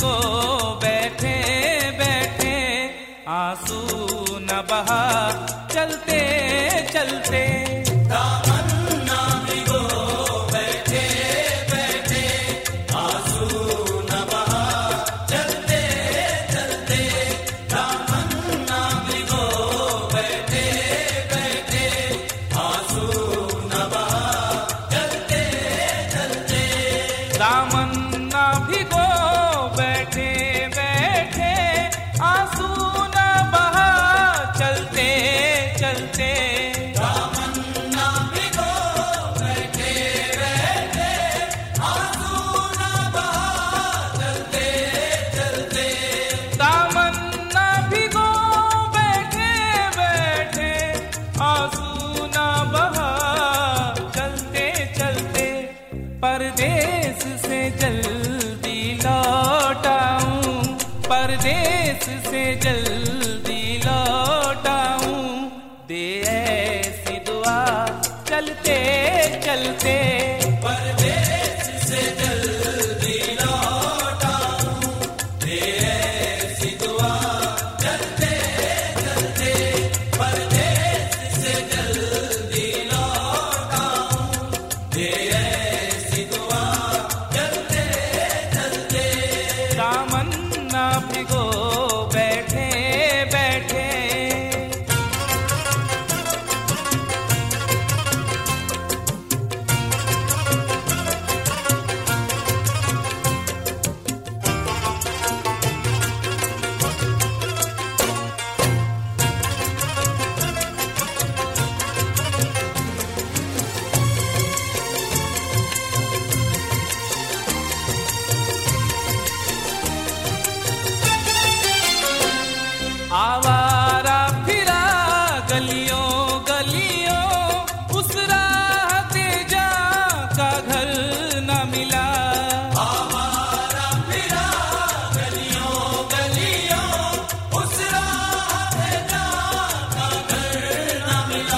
भिगो बैठे बैठे, आंसू न बहा चलते चलते। दामन ना भिगो बैठे बैठे, आंसू न बहा चलते चलते। दामन ना भिगो बैठे बैठे, आंसू न बहा चलते चलते। दामन ना भिगो बैठे बैठे, आंसू न बहा चलते चलते। दामन ना भिगो बैठे बैठे, आंसू न बहा चलते चलते। दामन ना भिगो बैठे बैठे, आंसू न बहा चलते चलते। परदेस से जल्दी लौट आऊं, परदेस से जल्दी लौट आऊं, दे ऐसी दुआ चलते चलते। परदेस से जल्दी लौट आऊं, दे ऐसी दुआ चलते चलते। परदेस से जल्दी लौट आऊं, दे ऐसी दुआ चलते चलते। दामन ना भिगो बैठे बैठे। आवारा फिरा गलियों गलियों, उस राह ते जा का घर न मिला। आवारा फिरा गलियों गलियों, उस राह पे जाता घर न मिला।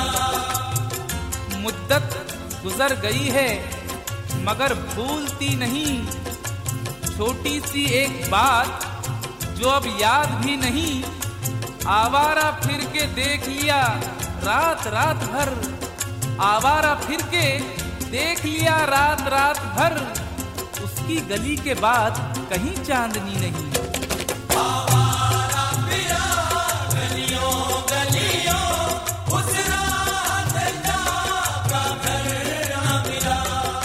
मुद्दत गुजर गई है मगर भूलती नहीं, छोटी सी एक बात जो अब याद भी नहीं। आवारा फिर के देख लिया रात रात भर, आवारा फिर के देख लिया रात रात भर, उसकी गली के बाद कहीं चांदनी नहीं। आवारा फिरा गलियों गलियों, उस राह पे जाता घर न मिला।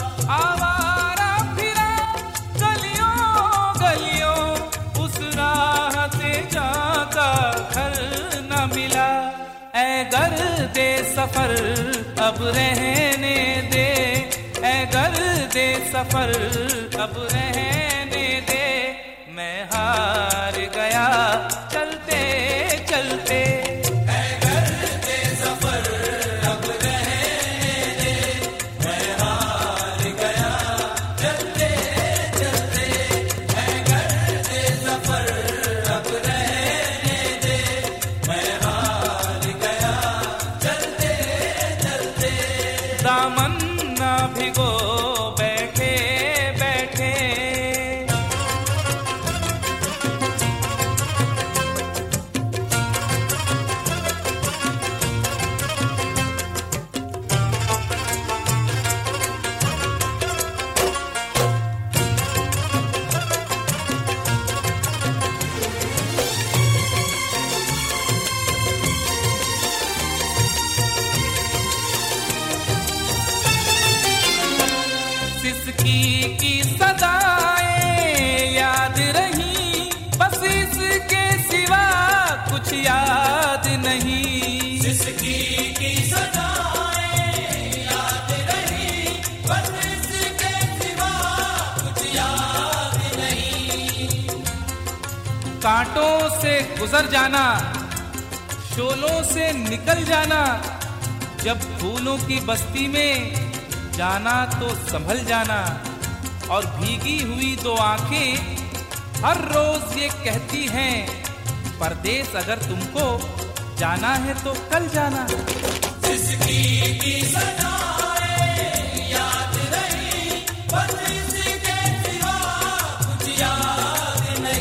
आवारा फिरा गलियों गलियों, उस राह से जाका घर न मिला। ऐ गर्दे सफर अब रहने दे, ऐ गर्दे सफर अब रहने दे, मैं हार गया चलते चलते। ऐ गर्दे सफर अब रहने दे, मैं हार गया चलते चलते। ऐ गर्दे सफर अब रहने दे, मैं हार गया चलते चलते। दामन ना भिगो बैठे बैठे। सिसकी की सदाएं याद रही, बस इसके सिवा कुछ याद नहीं। जिसकी की सदाएं याद रही, बस इसके सिवा कुछ याद नहीं। कांटों से गुजर जाना, शोलों से निकल जाना, जब फूलों की बस्ती में जाना तो संभल जाना। और भीगी हुई दो आंखें हर रोज ये कहती हैं, परदेस अगर तुमको जाना है तो कल जाना। जिसकी की सदाएं याद रही, बस इसके सिवा कुछ याद नहीं।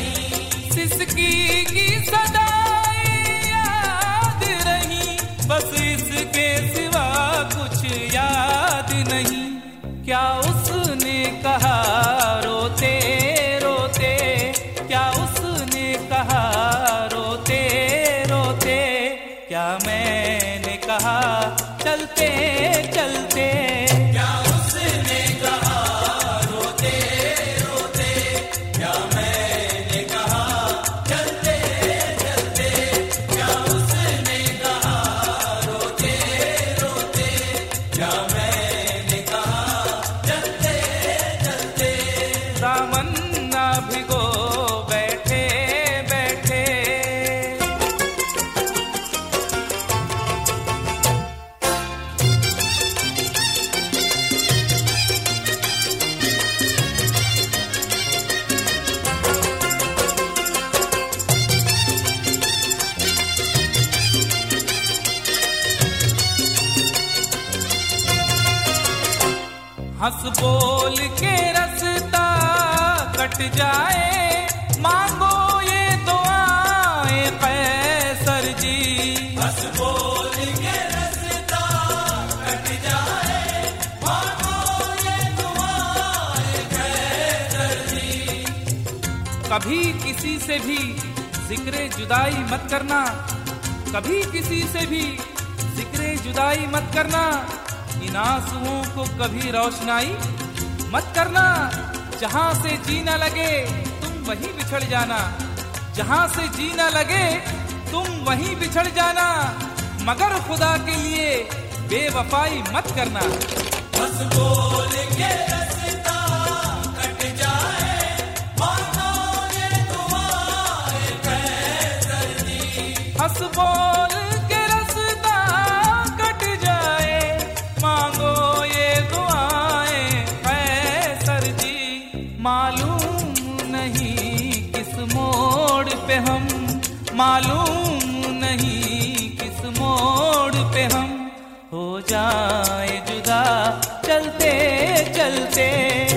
कट जाए, मांगो ये दुआएं कैसर जी। हंस बोल के रास्ता कट जाए, मांगो ये दुआएं कैसर जी। कभी किसी से भी जिक्रे जुदाई मत करना, कभी किसी से भी जिक्रे जुदाई मत करना। इन आंसुओं को कभी रोशनाई मत करना। जहां से जी न लगे तुम वहीं बिछड़ जाना, जहां से जी न लगे तुम वहीं बिछड़ जाना। मगर खुदा के लिए बेवफाई मत करना। हंस बोल के रास्ता कट जाए, मांगो ये दुआएं कैसर जी। हंस बोल के रास्ता कट जाए, मांगो ये दुआएं कैसर जी। मालूम नहीं किस मोड़ पे हम, मालूम नहीं किस मोड़ पे हम हो जाए जुदा चलते चलते।